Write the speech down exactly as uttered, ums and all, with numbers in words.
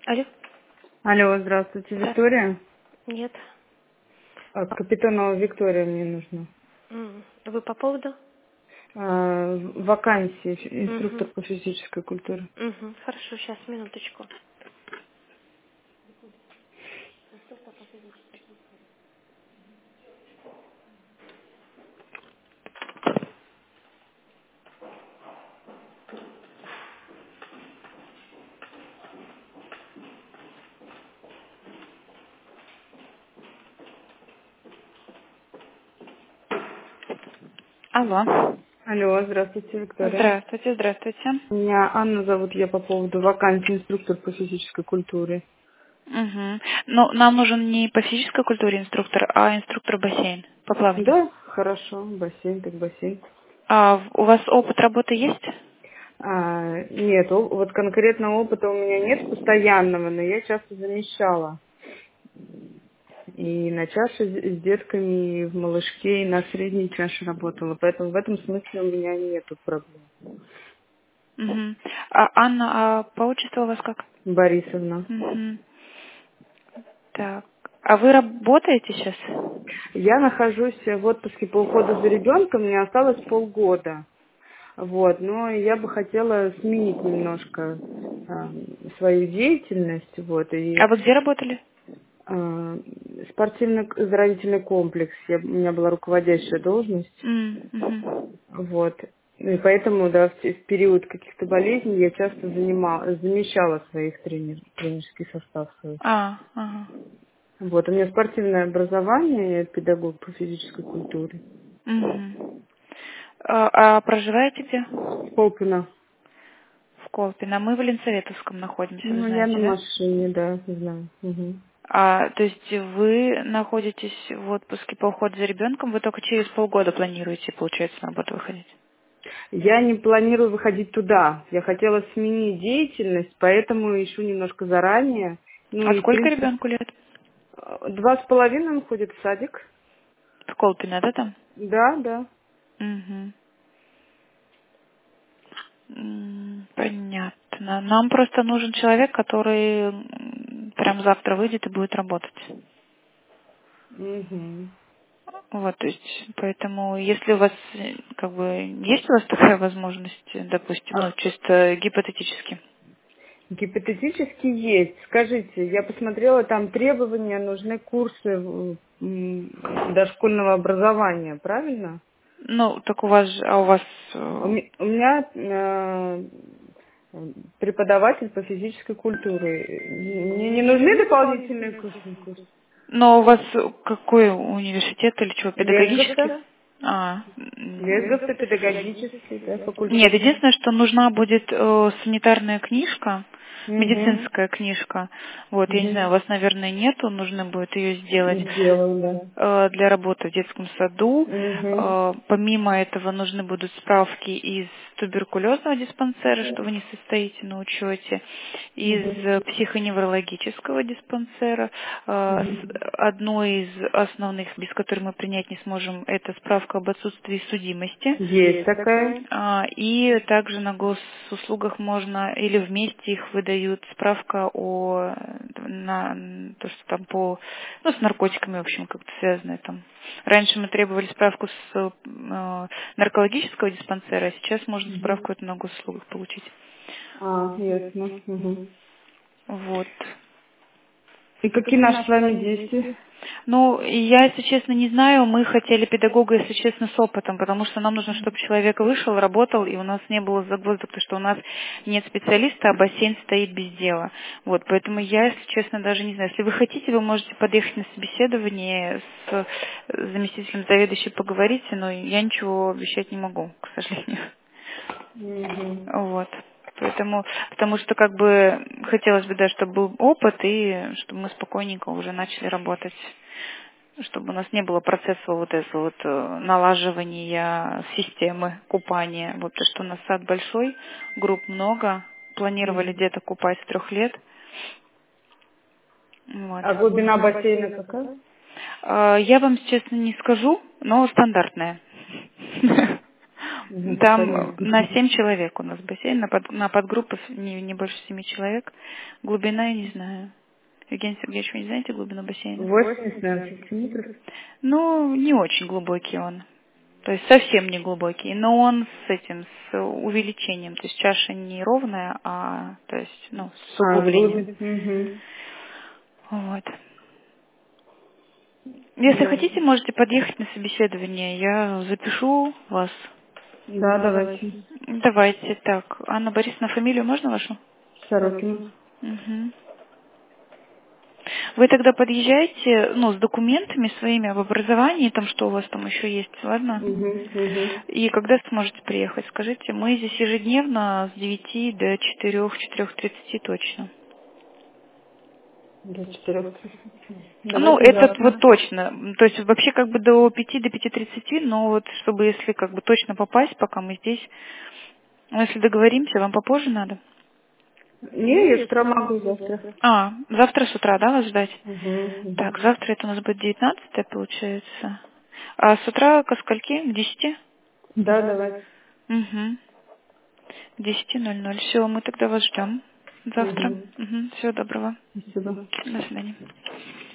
Алло. Алло, здравствуйте, Да. Виктория? Нет. А, Капитанова Виктория мне нужна. М, Вы по поводу? А, вакансии, фи- инструктор Угу. по физической культуре. Угу. Хорошо, сейчас, минуточку. Алло. Алло, здравствуйте, Виктория. Здравствуйте, здравствуйте. Меня Анна зовут, я по поводу вакансии инструктор по физической культуре. Угу. Ну, нам нужен не по физической культуре инструктор, а инструктор бассейн по плаванию. Да, хорошо, бассейн, так бассейн. А в- у вас опыт работы есть? А, нет, о- вот конкретно опыта у меня нет постоянного, но я часто замещала. И на чаше с с детками, и в малышке, и на средней чаше работала. Поэтому в этом смысле у меня нету проблем. Угу. А Анна, а по отчеству у вас как? Борисовна. Угу. Так. А вы работаете сейчас? Я нахожусь в отпуске по уходу за ребенком, мне осталось полгода. Вот, но я бы хотела сменить немножко э, свою деятельность, вот, и А вы где работали? э, спортивно-оздоровительный комплекс, я, у меня была руководящая должность, М, мгм. вот, и поэтому, да, в, те- в период каких-то болезней я часто занимала, замещала своих тренер, тренерский состав свой. А, ага. Вот, у меня спортивное образование, я педагог по физической культуре. Мгм. А, а проживаете где? Колпино. В Колпино. Мы в Ленсоветовском находимся, вы Ну, я на знаете, да? машине, да, знаю. Мгм. А, то есть вы находитесь в отпуске по уходу за ребенком, вы только через полгода планируете, получается, на работу выходить? Я не планирую выходить туда. Я хотела сменить деятельность, поэтому ищу немножко заранее. Ну А и, в сколько принципе, ребенку лет? э, два с половиной он ходит в садик. В Колпино, да, там? Да, да. Угу. Понятно. Нам просто нужен человек, который м, прям завтра выйдет и будет работать. Мгм. Вот, то есть, поэтому, если у вас, э, как бы, есть у вас такая возможность, э, допустим, ну, А, чисто гипотетически? гипотетически есть. Скажите, я посмотрела, там требования, нужны курсы м, дошкольного образования, правильно? Ну, так у вас же, а у вас, У э, ме- у меня э, преподаватель по физической культуре. Мне не нужны дополнительные курсы? курсы? ну, у вас какой университет или что, педагогический? Лесгавта? А, м, Лесгавта педагогический, да, нет, факультет. единственное, что нужна будет э, санитарная книжка, Угу. медицинская книжка. Вот, я не знаю, у Угу. вас, наверное, нету, нужно будет ее сделать Сделаю, да. э, для работы в детском саду. Угу. Э, Помимо этого нужны будут справки из туберкулезного диспансера, что вы не состоите на учете, из Угу. э, психоневрологического диспансера. Э, Угу. с- Одной из основных, без которой мы принять не сможем, это справка об отсутствии судимости. Есть такая. А, И также на госуслугах можно, или вместе их выдают справка о на, то, что там по, ну, с наркотиками, в общем, как-то связанное там. Раньше мы требовали справку с э, наркологического диспансера, а сейчас можно Угу. справку эту на госуслугах получить. А, ясно. Угу. Вот. И какие наши с вами действия? Ну, я, если честно, не знаю. Мы хотели педагога, если честно, с опытом, потому что нам нужно, чтобы человек вышел, работал, и у нас не было загвоздок, потому что у нас нет специалиста, а бассейн стоит без дела. Вот, поэтому я, если честно, даже не знаю. Если вы хотите, вы можете подъехать на собеседование с заместителем заведующей, поговорите, но я ничего обещать не могу, к сожалению. Угу. Вот. Поэтому, потому что как бы хотелось бы, да, чтобы был опыт и чтобы мы спокойненько уже начали работать, чтобы у нас не было процесса вот этого вот э, налаживания системы купания. Вот то, что у нас сад большой, групп много, планировали Угу. где-то купать с трех лет. Вот. А глубина бассейна какая? А, Я вам, честно, не скажу, но стандартная. Там Понятно. на семь человек у нас бассейн, на, под, на подгруппы не, не больше семи человек. Глубина я не знаю. Евгений Сергеевич, вы не знаете глубину бассейна? восемьдесят, наверное, сантиметров. Ну, не очень глубокий он. То есть совсем не глубокий, но он с этим, с увеличением. То есть чаша не ровная, а то есть, ну, с А, углублением. глубин. Угу. Вот. Если Да. хотите, можете подъехать на собеседование. Я запишу вас. Да, давайте. Давайте так. Анна Борисовна, фамилию можно вашу? Сорокина. Угу. Вы тогда подъезжаете, ну, с документами своими об образовании, там, что у вас там еще есть, ладно? Угу, угу. И когда сможете приехать, скажите, мы здесь ежедневно с девяти до четырёх, четырёх тридцати точно. До четырех. Ну, Давайте это завтра. вот точно. То есть вообще как бы до пяти, до пяти тридцати, но вот чтобы если как бы точно попасть, пока мы здесь, ну, если договоримся, вам попозже надо? Не, я с утра могу завтра. А, завтра с утра, да, вас ждать? Угу. Так, завтра это у нас будет девятнадцатое, получается. А с утра ко скольки? К десяти? Да, давайте. Угу. К десяти ноль ноль. Все, мы тогда вас ждем завтра. Угу. Угу. Всего доброго. Спасибо. До свидания.